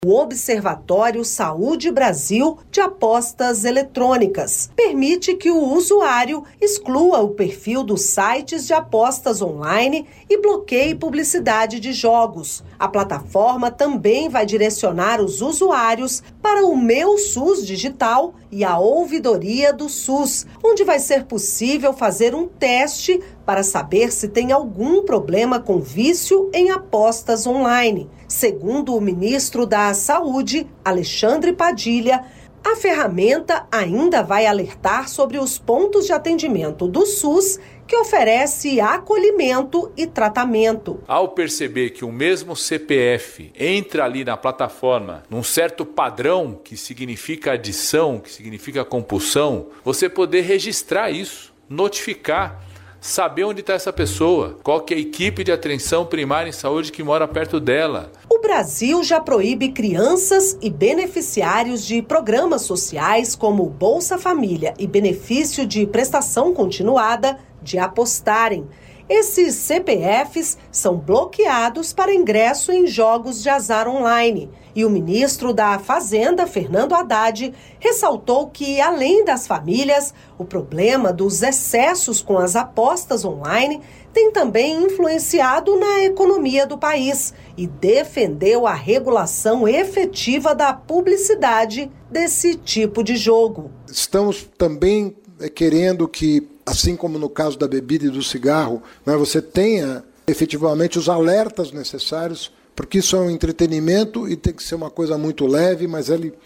O Observatório Saúde Brasil de Apostas Eletrônicas permite que o usuário exclua o perfil dos sites de apostas online e bloqueie publicidade de jogos. A plataforma também vai direcionar os usuários para o Meu SUS Digital e a Ouvidoria do SUS, onde vai ser possível fazer um teste para saber se tem algum problema com vício em apostas online. Segundo o ministro da Saúde, Alexandre Padilha, a ferramenta ainda vai alertar sobre os pontos de atendimento do SUS que oferece acolhimento e tratamento. Ao perceber que o mesmo CPF entra ali na plataforma num certo padrão, que significa adição, que significa compulsão, você poder registrar isso, notificar, saber onde está essa pessoa, qual que é a equipe de atenção primária em saúde que mora perto dela. O Brasil já proíbe crianças e beneficiários de programas sociais como Bolsa Família e benefício de prestação continuada de apostarem. Esses CPFs são bloqueados para ingresso em jogos de azar online. E o ministro da Fazenda, Fernando Haddad, ressaltou que, além das famílias, o problema dos excessos com as apostas online tem também influenciado na economia do país e defendeu a regulação efetiva da publicidade desse tipo de jogo. Estamos também querendo que, assim como no caso da bebida e do cigarro, você tenha efetivamente os alertas necessários, porque isso é um entretenimento e tem que ser uma coisa muito leve, mas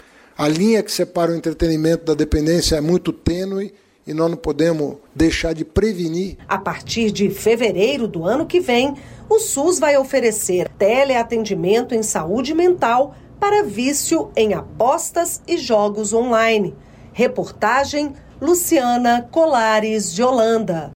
a linha que separa o entretenimento da dependência é muito tênue e nós não podemos deixar de prevenir. A partir de fevereiro do ano que vem, o SUS vai oferecer teleatendimento em saúde mental para vício em apostas e jogos online. Reportagem Luciana Colares de Holanda.